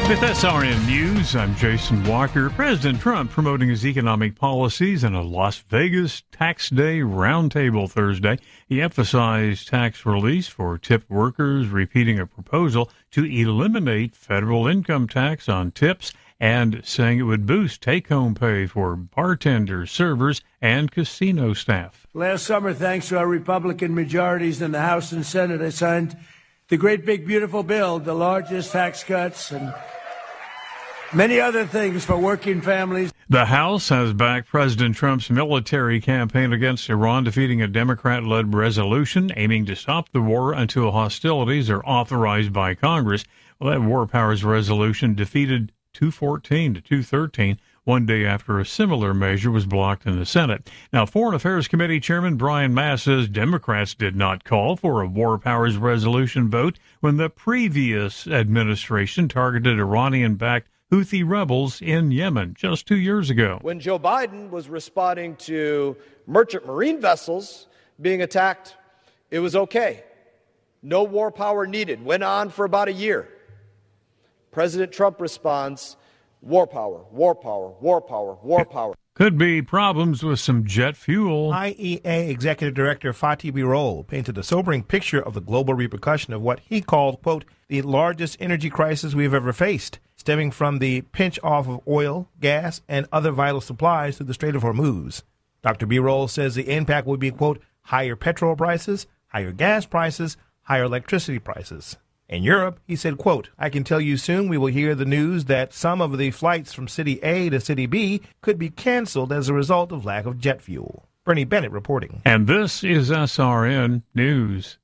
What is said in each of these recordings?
With SRN News, I'm Jason Walker. President Trump promoting his economic policies in a Las Vegas Tax Day roundtable Thursday. He emphasized tax relief for tipped workers, repeating a proposal to eliminate federal income tax on tips and saying it would boost take-home pay for bartenders, servers, and casino staff. Last summer, thanks to our Republican majorities in the House and Senate, I signed the great big beautiful bill, the largest tax cuts and many other things for working families. The House has backed President Trump's military campaign against Iran, defeating a Democrat-led resolution aiming to stop the war until hostilities are authorized by Congress. Well, that War Powers resolution defeated 214 to 213, one day after a similar measure was blocked in the Senate. Now, Foreign Affairs Committee Chairman Brian Mast says Democrats did not call for a War Powers resolution vote when the previous administration targeted Iranian-backed Houthi rebels in Yemen just 2 years ago. When Joe Biden was responding to merchant marine vessels being attacked, it was okay. No war power needed. Went on for about a year. President Trump responds, war power, war power, war power, war power. Could be problems with some jet fuel. IEA Executive Director Fatih Birol painted a sobering picture of the global repercussion of what he called, quote, the largest energy crisis we've ever faced, stemming from the pinch off of oil, gas, and other vital supplies through the Strait of Hormuz. Dr. Birol says the impact would be, quote, higher petrol prices, higher gas prices, higher electricity prices. In Europe, he said, quote, I can tell you soon we will hear the news that some of the flights from City A to City B could be canceled as a result of lack of jet fuel. Bernie Bennett reporting. And this is SRN News.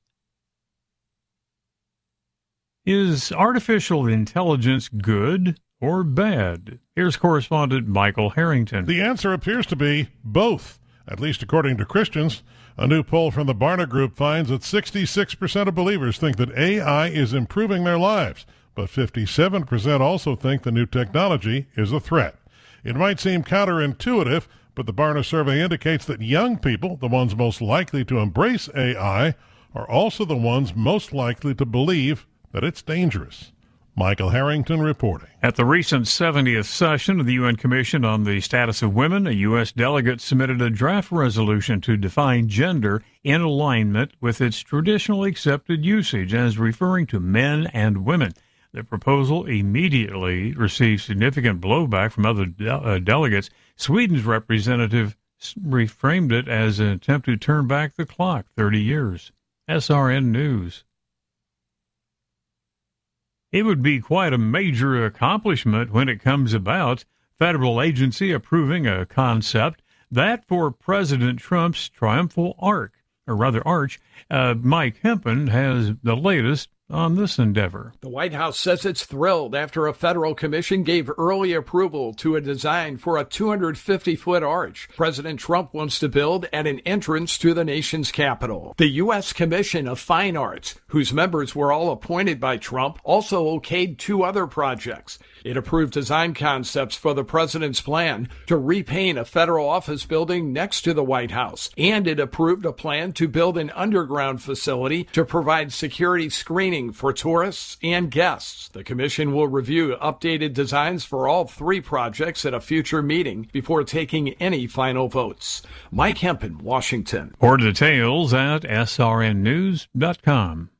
Is artificial intelligence good or bad? Here's correspondent Michael Harrington. The answer appears to be both, at least according to Christians. A new poll from the Barna Group finds that 66% of believers think that AI is improving their lives, but 57% also think the new technology is a threat. It might seem counterintuitive, but the Barna survey indicates that young people, the ones most likely to embrace AI, are also the ones most likely to believe that it's dangerous. Michael Harrington reporting. At the recent 70th session of the UN Commission on the Status of Women, a U.S. delegate submitted a draft resolution to define gender in alignment with its traditionally accepted usage as referring to men and women. The proposal immediately received significant blowback from other delegates. Sweden's representative reframed it as an attempt to turn back the clock 30 years. SRN News. It would be quite a major accomplishment when it comes about, federal agency approving a concept that for President Trump's triumphal arch. Mike Hempen has the latest on this endeavor. The White House says it's thrilled after a federal commission gave early approval to a design for a 250-foot arch President Trump wants to build at an entrance to the nation's capital. The U.S. Commission of Fine Arts, whose members were all appointed by Trump, also okayed two other projects. It approved design concepts for the president's plan to repaint a federal office building next to the White House, and it approved a plan to build an underground facility to provide security screening for tourists and guests. The commission will review updated designs for all three projects at a future meeting before taking any final votes. Mike Hempen, Washington. More details at srnnews.com.